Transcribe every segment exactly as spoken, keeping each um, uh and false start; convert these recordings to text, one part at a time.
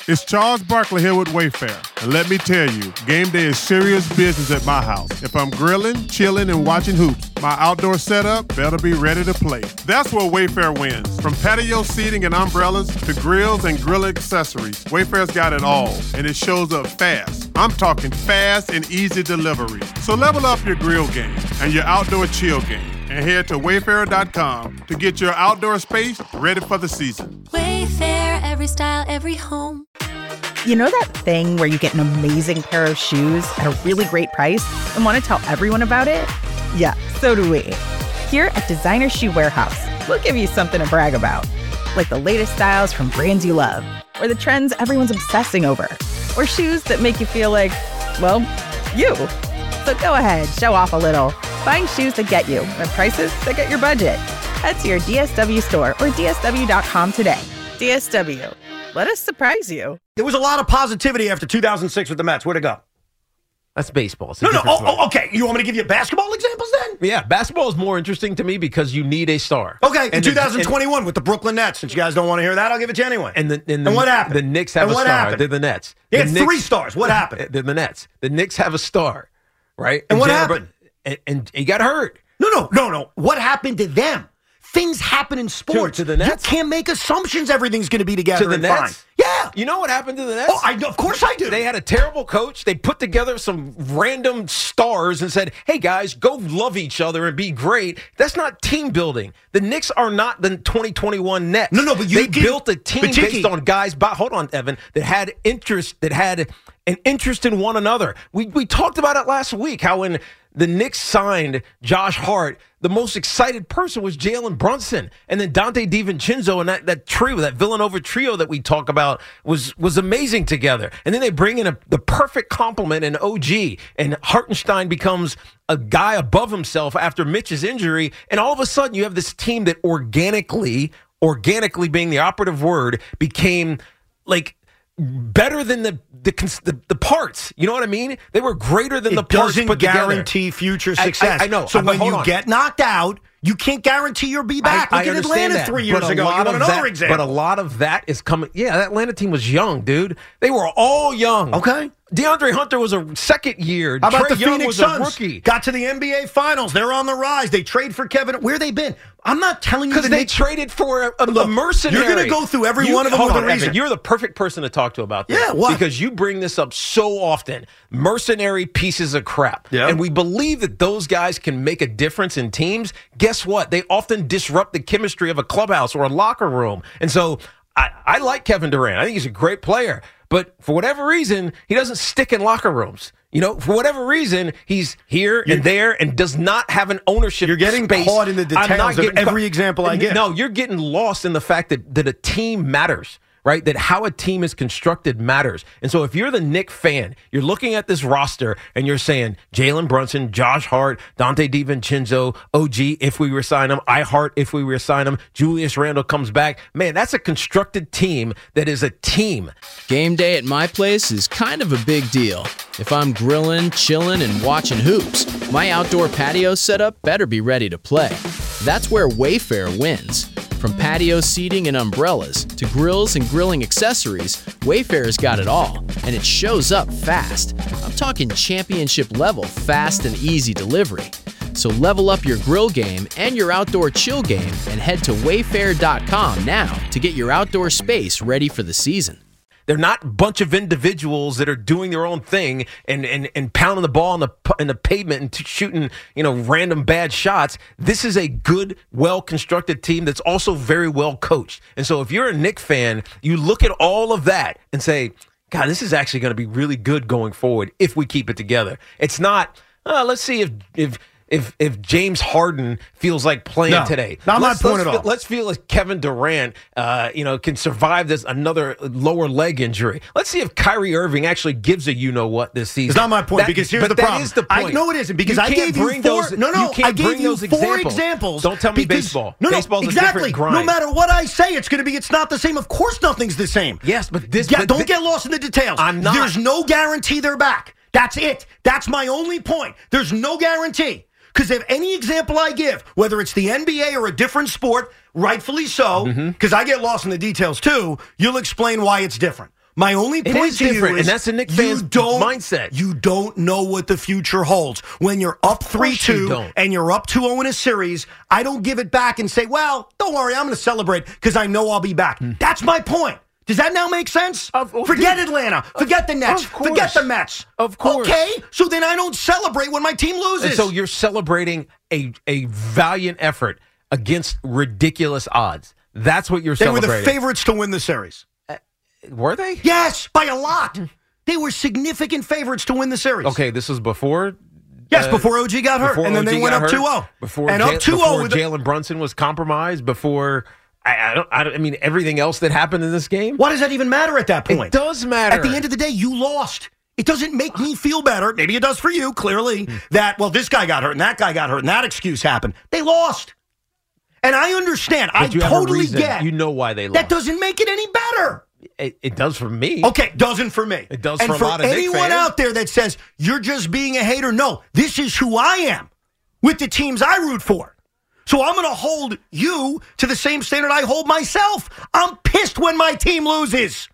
It's Charles Barkley here with Wayfair. And let me tell you, game day is serious business at my house. If I'm grilling, chilling, and watching hoops, my outdoor setup better be ready to play. That's where Wayfair wins. From patio seating and umbrellas to grills and grill accessories, Wayfair's got it all, and it shows up fast. I'm talking fast and easy delivery. So level up your grill game and your outdoor chill game, and head to wayfair dot com to get your outdoor space ready for the season. Wayfair, every style, every home. You know that thing where you get an amazing pair of shoes at a really great price and want to tell everyone about it? Yeah, so do we. Here at Designer Shoe Warehouse, we'll give you something to brag about, like the latest styles from brands you love, or the trends everyone's obsessing over, or shoes that make you feel like, well, you. So go ahead, show off a little. Find shoes that get you at prices that get your budget. Head to your D S W store or D S W dot com today. D S W. Let us surprise you. There was a lot of positivity after two thousand six with the Mets. Where'd it go? That's baseball. It's no, no. Oh, oh, okay. You want me to give you basketball examples then? Yeah, basketball is more interesting to me because you need a star. Okay, in and two thousand twenty-one the, with the Brooklyn Nets. Since you guys don't want to hear that, I'll give it to you anyway. And, the, and, the, and what happened? The Knicks have and a what star. Happened? They're the Nets. They the had Knicks, three stars. What happened? They're the Nets. The Knicks have a star, right? And, and what Jalen happened? And, and he got hurt. No, no, no, no. What happened to them? Things happen in sports. To, to the Nets? You can't make assumptions everything's going to be together to the and Nets? fine. Yeah. You know what happened to the Nets? Oh, I know. Of course I do. They had a terrible coach. They put together some random stars and said, hey, guys, go love each other and be great. That's not team building. The Knicks are not the twenty twenty-one Nets. No, no, but you They give, built a team based on guys, by, hold on, Evan, that had interest, that had an interest in one another. We, we talked about it last week, how when the Knicks signed Josh Hart, the most excited person was Jalen Brunson. And then Dante DiVincenzo and that, that trio, that Villanova trio that we talk about was was amazing together. And then they bring in a, the perfect complement in O G. And Hartenstein becomes a guy above himself after Mitch's injury. And all of a sudden you have this team that organically, organically being the operative word, became like better than the the, the the parts. You know what I mean? They were greater than it the parts doesn't put guarantee together. future success. I, I, I know. So I, when you on. get knocked out, you can't guarantee you'll be back. I, Look I at understand Atlanta that, three years but a ago. lot You want of another that, example? But a lot of that is coming. Yeah, that Atlanta team was young, dude. They were all young. Okay. DeAndre Hunter was a second year. How about Trae the Young Phoenix was Suns? A rookie. Got to the N B A Finals. They're on the rise. They trade for Kevin. Where they been? I'm not telling you because the they Knicks traded for a, a, Look, a mercenary. You're going to go through every you, one of them hold with on, a reason. Evan, you're the perfect person to talk to about this. Yeah, what? Because you bring this up so often. Mercenary pieces of crap. Yeah. And we believe that those guys can make a difference in teams. Guess what? They often disrupt the chemistry of a clubhouse or a locker room. And so I, I like Kevin Durant. I think he's a great player. But for whatever reason, he doesn't stick in locker rooms. You know, for whatever reason, he's here and you're, there and does not have an ownership You're getting space. caught in the details of every ca- example I give. No, you're getting lost in the fact that, that a team matters. Right? That how a team is constructed matters. And so if you're the Knicks fan, you're looking at this roster and you're saying Jalen Brunson, Josh Hart, Dante DiVincenzo, O G if we resign him, I Hart if we resign him, Julius Randle comes back. Man, that's a constructed team that is a team. Game day at my place is kind of a big deal. If I'm grilling, chilling, and watching hoops, my outdoor patio setup better be ready to play. That's where Wayfair wins. From patio seating and umbrellas to grills and grilling accessories, Wayfair's got it all, and it shows up fast. I'm talking championship level fast and easy delivery. So level up your grill game and your outdoor chill game and head to wayfair dot com now to get your outdoor space ready for the season. They're not a bunch of individuals that are doing their own thing and, and, and pounding the ball in the in the pavement and t- shooting, you know, random bad shots. This is a good, well-constructed team that's also very well coached. And so if you're a Knicks fan, you look at all of that and say, God, this is actually going to be really good going forward if we keep it together. It's not, uh, let's see if if If if James Harden feels like playing no, today, not let's, my point let's at feel, all. Let's feel like Kevin Durant, uh, you know, can survive this another lower leg injury. Let's see if Kyrie Irving actually gives a you know what this season. It's not my point that, because here's but the that problem. Is the point. I know it isn't because you I can't gave you bring four. Those, no, no, you can't I gave bring you those four examples. examples. Don't tell me because, baseball. No, no, Baseball's exactly. a different grind. No matter what I say, it's going to be. It's not the same. Of course, nothing's the same. Yes, but this. Yeah, but don't th- get lost in the details. I'm not. There's no guarantee they're back. That's it. That's my only point. There's no guarantee. Because if any example I give, whether it's the N B A or a different sport, rightfully so, because mm-hmm. I get lost in the details too, you'll explain why it's different. My only It point is to you different, is and that's a Knick you fan's don't, mindset. You don't know what the future holds. When you're up three you two don't. and you're up two oh in a series, I don't give it back and say, well, don't worry, I'm going to celebrate because I know I'll be back. Mm. That's my point. Does that now make sense? Of- of- Forget Atlanta. Forget the Nets. of course. Forget the Mets. Of course. Okay, so then I don't celebrate when my team loses. And so you're celebrating a, a valiant effort against ridiculous odds. That's what you're they were celebrating. the favorites to win the series. Were they? Yes, by a lot. They were significant favorites to win the series. Okay, this was before. Yes, uh, before O G got hurt, before and then O G they went got up hurt, two oh. Before and Ja- up two oh before with the- Jalen Brunson was compromised. Before I, I don't. I don't. I mean, everything else that happened in this game. Why does that even matter at that point? It does matter. At the end of the day, you lost. It doesn't make me feel better. Maybe it does for you, clearly, that, well, this guy got hurt and that guy got hurt and that excuse happened. They lost. And I understand. But I you have a totally reason. get. You know why they lost. That doesn't make it any better. It, it does for me. Okay, doesn't for me. It does and for a lot of Knick anyone fans. out there that says you're just being a hater, no, this is who I am with the teams I root for. So I'm going to hold you to the same standard I hold myself. I'm pissed when my team loses.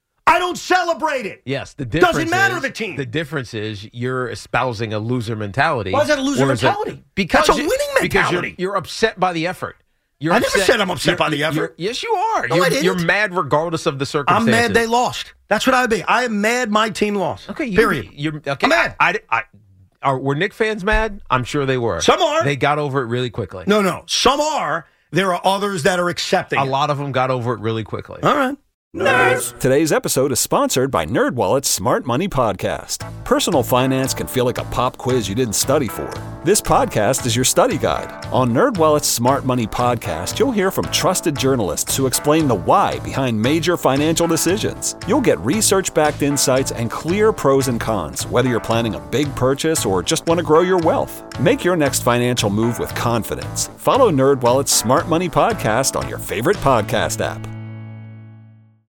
I don't celebrate it. Yes, the difference Doesn't matter is, the team. The difference is you're espousing a loser mentality. Why is that a loser whereas mentality? because That's a you- winning Because mentality. you're, you're upset by the effort. You're I never said I'm upset you're- by the effort. you're- Yes, you are. No, you're, I didn't. you're mad regardless of the I'm circumstances. mad they lost. That's what I would be. I am mad my team lost. Okay, you, period. You're okay. I'm mad. I, I, I, are, were Knick fans mad? I'm sure they were. Some are. They got over it really quickly. No, no. Some are. There are others that are accepting A it. lot of them got over it really quickly. All right. Today's episode is sponsored by NerdWallet's Smart Money Podcast. Personal finance can feel like a pop quiz you didn't study for. This podcast is your study guide. On NerdWallet's Smart Money Podcast, you'll hear from trusted journalists who explain the why behind major financial decisions. You'll get research-backed insights and clear pros and cons, whether you're planning a big purchase or just want to grow your wealth. Make your next financial move with confidence. Follow NerdWallet's Smart Money Podcast on your favorite podcast app.